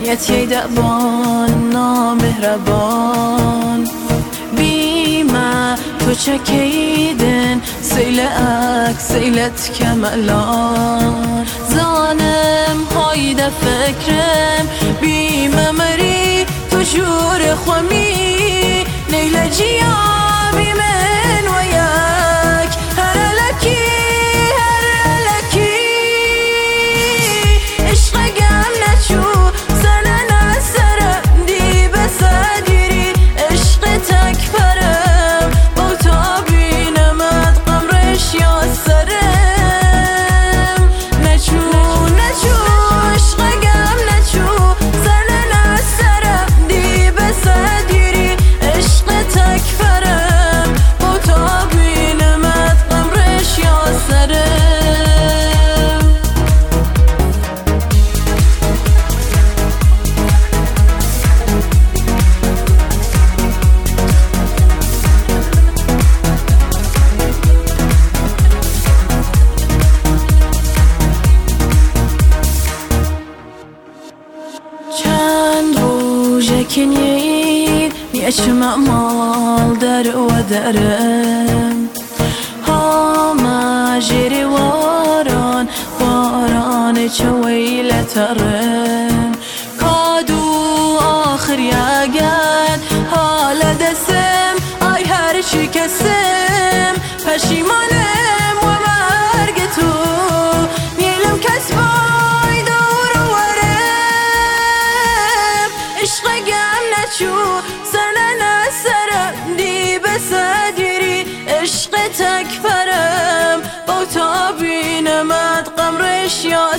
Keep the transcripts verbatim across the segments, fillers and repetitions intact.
يتي دبان نامهربان بیمه تو چکیدن سیلک سیلت کملان زانم هایده فکرم بیمه مری تو جور خمی نیل جیا بیمن و یک هر لکی هر لکی عشق گم نچو سنن سرم دی بسدیری عشق تک پرم با تا بینمت قمرش یا سرم نچو نچو عشق گم نچو سنن سرم دی بسدیری عشق تک پرم با تا بینمت قمرش یا سرم کنید نیچم مال در و درم هاما جری واران واران چویل ترم کادو آخر یگن حال دسم آی هر چی کسم پشیمانم و مرگ تو نیلم کس بای دور ورم عشق نچو سنن سرم دی بسدیری عشق تک پرم با تا بینمت قمرش یا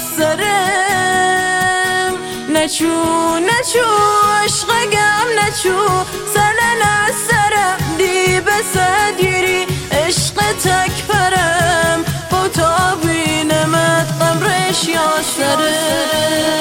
سرم نچو نچو عشق گم نچو سنن سرم دی بسدیری عشق تک پرم با تا بینمت قمرش یا سرم